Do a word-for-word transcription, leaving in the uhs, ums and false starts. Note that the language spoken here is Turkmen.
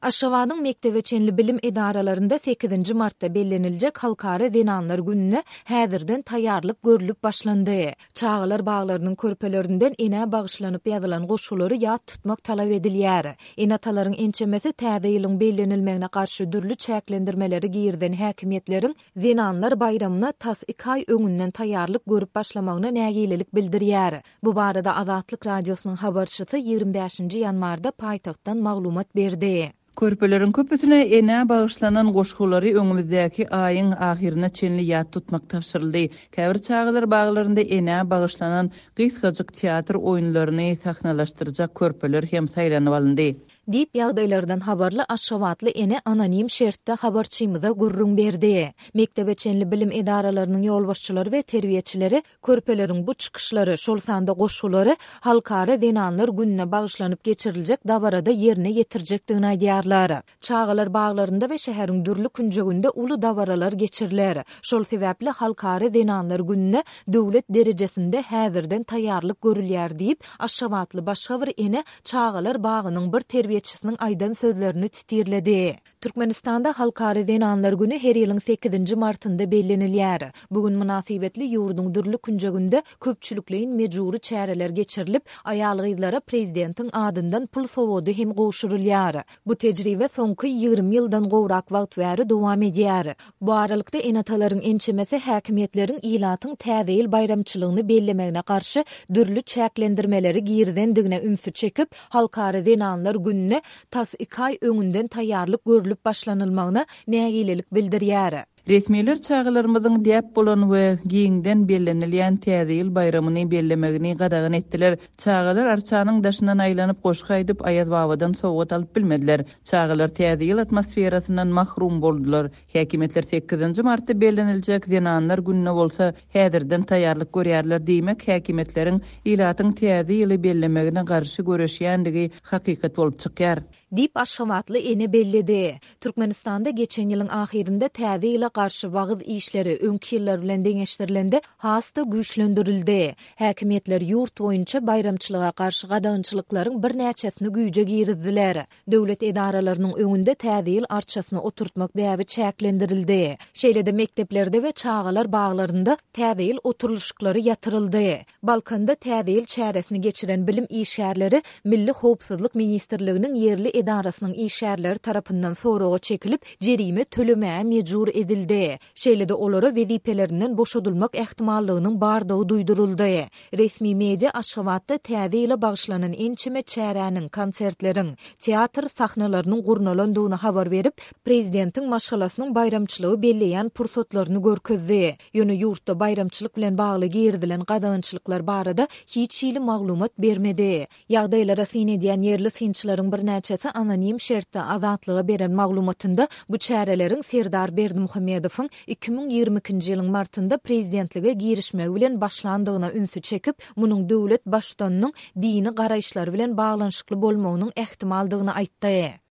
Aşgabatyň mekdebe çenli bilim edaralarında sekizinji martda belleniljek Halkara Zenanlar gününe häzirden taýýarlyk görülüp başlandy. Çağalar baglarynyň körpelerinden ene bagışlanyp ýazylan goşulary ýat tutmak talap edilýär. Enatalaryň ençemesi täze ýylyň bellenilmegine garşy dürli çäklendirmeleri giýirden häkimetleriň Zenanlar bayramyna tas iki ay öňünden taýýarlyk görüp başlamagyna nägililik bildirýär. Bu barada Azatlyk radiosynyň habarçysy ýygrimi beşinji ýanwarda paýtagtdan maglumat berdi. Körpelerin köpüsine ene bağışlanan goşgulary öňümizdäki aýyň ahirine çenli ýat tutmak tapşyryldy. Käbir çağlar baglarynda ene bağışlanan gysgaçyk teatr oýunlaryny sahnalaşdyrjak körpeler hem saýlanyp alyndy. Dip ýagdaýlardan habarly Aşgabatly ene anonim şertde habarçymyza gurrun berdi. Mektebe çenli bilim edaralarynyň ýolbaşçylary we terbiýeçileri körpeleriň bu çykyşlary şol sanda goşulary Halkara Zenanlar gününe bagışlanyp geçiriljek dabarada ýerine ýetirjekdigini aýdýarlar. Çağalar baglarynda we şäheriň dürli künjeginde uly dabaralar geçiriler. Şol sebäpli Halkara Zenanlar gününe döwlet derejesinde häzirden taýýarlyk görülýär diýip Aşgabatly başga bir ene çağalar bagynyň bir terbiýeçisiniň aýdan sözlerini titirledi. Türkmenistanda Halkara Zenanlar günü her ýylyň sekizinji martynda bellenilýär. Bugün münasibetli ýurduň dürli künjeginde köpçülikleýin mejburi çäreler geçirilip, aýal gyzlara prezidentiň adyndan pul sowady hem goşurulýar. Bu tejribe soňky ýygrimi ýyldan gowrak wagt bäri dowam edýär. Bu aralykda enatalaryň ençemesi häkimetleriň ilatyň täze ýyl bayramçylygyny bellemegine garşy dürli çäklendirmeleri giýirdendigine ünsü çekip, Halkara Zenanlar gününe tas iki ay öňünden taýýarlyk görülüp başlanylmagyna nägililik bildirýär. Resmiler çağlarymyzyň diýip bolan we giňden bellenilýän täze ýyl bayramyny bellemegini gadagan etdiler. Çağlar arçanyň daşyndan aýlanyp goşga aýdyp aýaz babadan sowgat alyp bilmediler. Çağlar täze ýyl atmosferasyndan mahrum boldular. Häkimetler sekizinji martda belleniljek Zenanlar gününe bolsa häzirden taýýarlyk görýärler diýmek häkimetleriň ilatyň täze ýyly bellemegine garşy göreşýändigi hakykat bolup çykýar. Dip Aşgabatly ene belledi. Türkmenistanda geçen ýylyň ahirinde täze ýyla garşy wagyz işleri öňki ýyllar bilen deňeşdirilende hasta güýçlendirildi. Häkimetler ýurt boýunça bayramçylyga garşy gadaňçylyklaryň bir näçesini güýje girdiler. Döwlet edaralarynyň öňünde täze ýyl arçasyny oturtmak däbi çäklendirildi. Şeýlede mekteplerde we çağalar baglarynda täze ýyl oturuluşklary ýatyryldy. Balkonda täze ýyl çäresini geçiren bilim işgärleri Milli Howpsuzlyk Ministrliginiň ýerli edarasynyň işgärleri tarapyndan soraga çekilip jerime tölemäge mejbur edildi. Şeýlede olara wezipelerinden boşadylmak ähtimallygynyň bardygy duýduruldy. Resmi media Aşgabatda täze ýyla bagışlanan ençeme çäräniň, konsertleriň, teatr sahnalarynyň gurnalandygyny habar berip, prezidentiň maşgalasynyň bayramçylygy belleýän pursatlaryny görkezdi. Ýöne ýurtda bayramçylyk bilen bagly girdilen gadaňçylyklar barada hiç ýyly maglumat bermedi. Ýagdaýlara syn edýän ýerli synçylaryň bir näçesi anonim şertde Azatlyga beren maglumatynda bu çäreleriň Serdar Berdimuhammedowyň iki ming ýygrimi ikinji ýylyň martynda prezidentlige girişmegi bilen başlandygyna ünsü çekip, munyň döwlet başdanynyň dini garaýşlary bilen baglanyşykly bolmagynyň ähtimaldygyny aýtdy.